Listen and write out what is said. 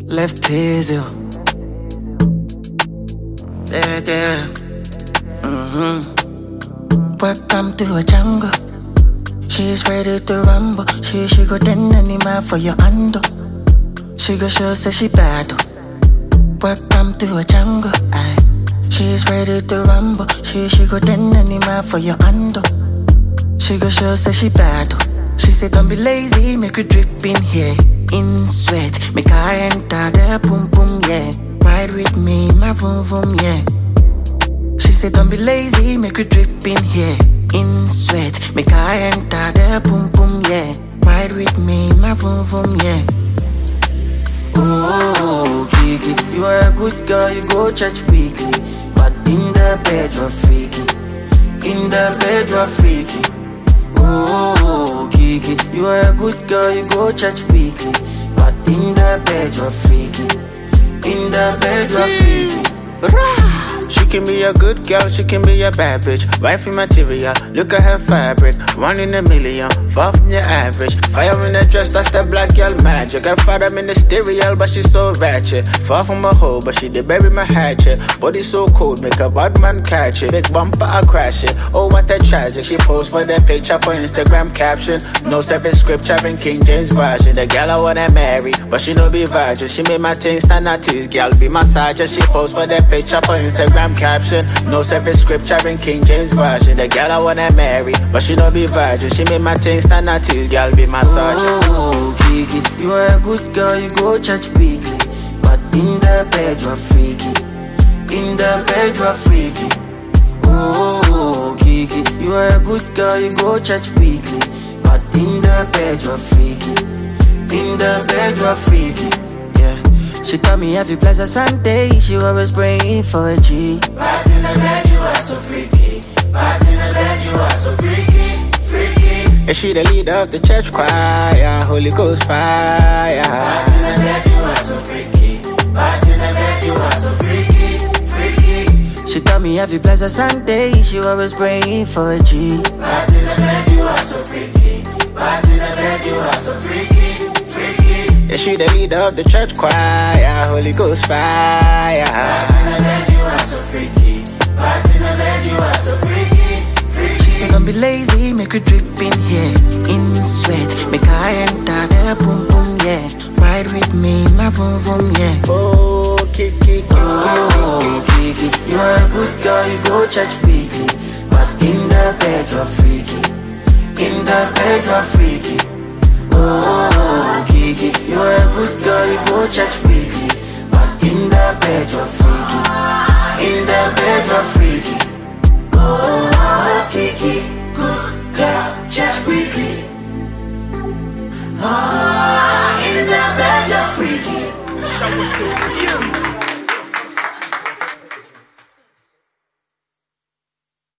left tears, yo. There. Welcome to a jungle. She's ready to rumble. She go ten animal for your handle. She go show say she bad. Welcome to a jungle. Aye. She's ready to rumble. She go ten animal for your handle. She go show say she bad. She said don't be lazy, make you drip in here. In sweat, make her enter the boom boom, yeah. Ride with me, my vroom vroom, yeah. She said don't be lazy, make you drip in here. In sweat, make her enter the boom boom, yeah. Ride with me, my vroom vroom, yeah. Oh, Kiki, you are a good girl, you go church weekly. But in the bed you're freaky. In the bed you're freaky. Oh, Kiki, you are a good girl, you go church weekly. But in the bed you're freaky. In the bed you're freaky. She can be a good girl, she can be a bad bitch. Wifey material, look at her fabric. 1 in a million, far from your average. Fire in the dress, that's the black girl magic. Her father ministerial, but she's so ratchet. Far from a hoe, but she did bury my hatchet. Body so cold, make a bad man catch it. Big bumper, I crash it. Oh, what a tragic. She posts for the picture for Instagram caption. No separate scripture in King James Version. The girl I wanna marry, but she no be virgin. She made my things stand at teeth, girl be massager. She posts for the picture for Instagram caption. No separate scripture in King James Version. The girl I wanna marry, but she no be virgin. She made my things stand at teeth, girl be massager. Oh, Kiki, you are a good girl, you go church weekly. But in the bed you're freaky. In the bed you're freaky. Oh, Kiki, you are a good girl, you go church weekly. But in the bed you're freaky. In the bed you're freaky. Yeah. She told me every blessed Sunday she always praying for a G. But in the bed you are so freaky. But in the bed you are so freaky, freaky. And she the leader of the church choir, Holy Ghost fire. But in the bed you are so freaky. But in the bed you are so freaky, freaky. She told me every blessed Sunday she always praying for a G. But in the bed you are so freaky. But in the bed you are so freaky, freaky. And she the leader of the church choir, Holy Ghost fire. But in the bed you are so freaky. But in the bed you are so freaky, freaky. She said don't be lazy, make you drip in here. In sweat, make her enter the boom boom, yeah. Ride with me, my vroom vroom, yeah. Oh, Kiki, Oh, Kiki, you are a good girl, you go church weekly. But in the bed you're freaky. In the bed you're freaky. Oh, Kiki, you are a good girl, you go church weekly. But in the bed you're freaky. In the bed you're freaky. Oh, Kiki, good girl, church weekly. Oh, in the bed you're freaky. Show us your